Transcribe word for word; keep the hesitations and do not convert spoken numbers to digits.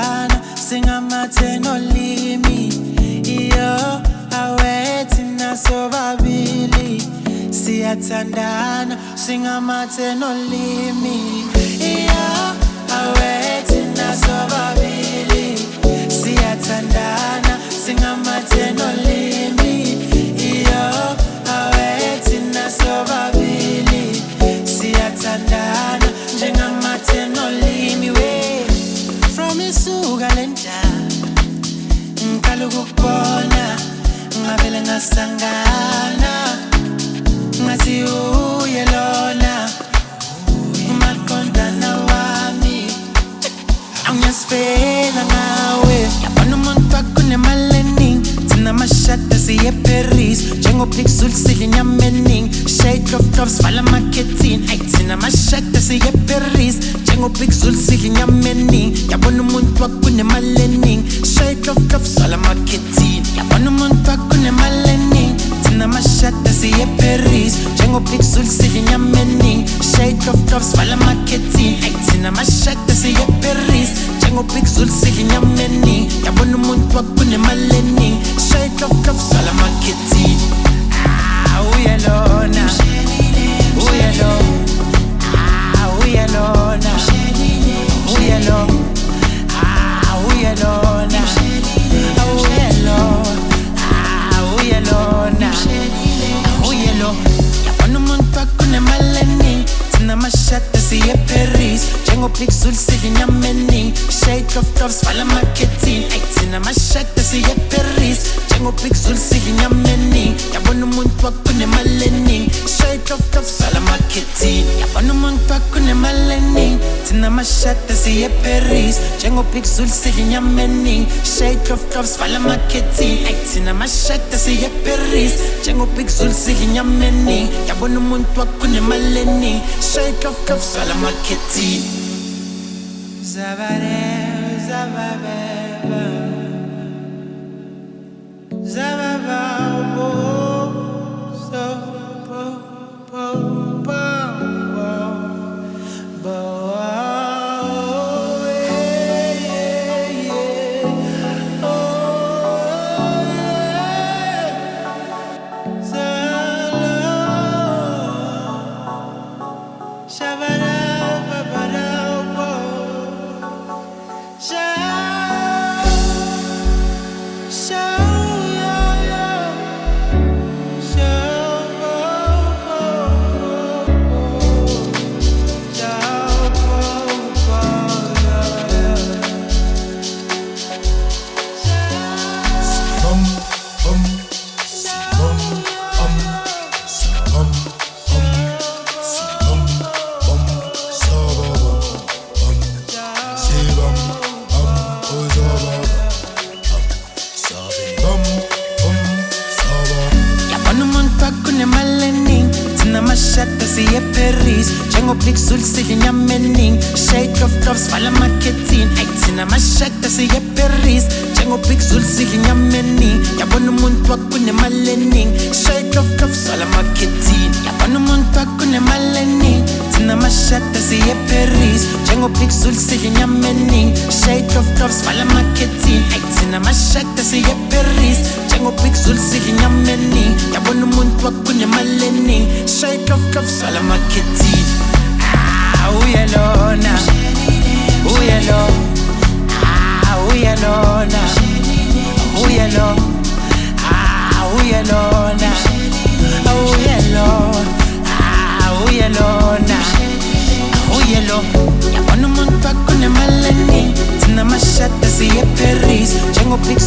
siyathandana singamathe nolimi iyo awethi nasobabili siyathandana singamathe nolimi iyo awethi nasobabili siyathandana singamathe nolimi iyo awethi nasobabili siyathandana njengamathe nolimi we from isuka lenja ngikhala ukukubona ngavele ngasangana ngathi uye lona umaqondana wami angiyasifela ngawe yabona umuntu akunemali eningi thina amashada siye eParis njengopixul sidla inyama eningi shade of tops vala amakhethini ayi thina amashada siye eParis njengopixul sidla inyama eningi yabona umuntu akunemali eningi shade of tops vala amakhethini yabona umuntu akunemali eningi thina amashada siye eParis njengopixul sidla inyama eningi shade of tops vala amakhethini ayi thina amashada siye eParis njengopixul sidla inyama eningi yabona umuntu akunemali eningi shade of tops vala amakhethini ah uyalona uyalona ah uyalona uyalona ah uyalona ah uyalona ah uyalona ah uyalona yabona umuntu akunemali eningi thina amashada siye eParis njengopixul sidla inyama eningi shade of tops vala amakhethini ayi thina amashada siye eParis njengopixul sidla inyama eningi yabona umuntu akunemali eningi shade of tops vala amakhethini yabona umuntu akunemali eningi thina amashada siye eParis njengopixul sidla inyama eningi shade of tops vala amakhethini ayi thina amashada siye eParis njengopixul sidla inyama eningi yabona umuntu akunemali eningi shade of tops vala amakhethini zabare zababe zababa bo so bo bo bo bo bo yeah, yeah, yeah. Oh Zalo Shabara babara bo Sha Sha amashada siye eParis njengopixul sidla inyama eningi shade of tops vala amakhethini ayi thina amashada siye eParis njengopixul sidla inyama eningi yabona umuntu akunemali eningi shade of tops vala amakhethini yabona umuntu akunemali eningi thina amashada siye eParis njengopixul sidla inyama eningi shade of tops vala amakhethini ayi thina amashada siye eParis njengopixul sidla inyama eningi yabona umuntu akunemali eningi shade of tops vala amakhethini ah uyalona uyalona ah uyalona uyalona ah uyalona ah uyalona ah uyalona ah uyalona yabona umuntu akunemali eningi thina amashada siye eParis njengopixul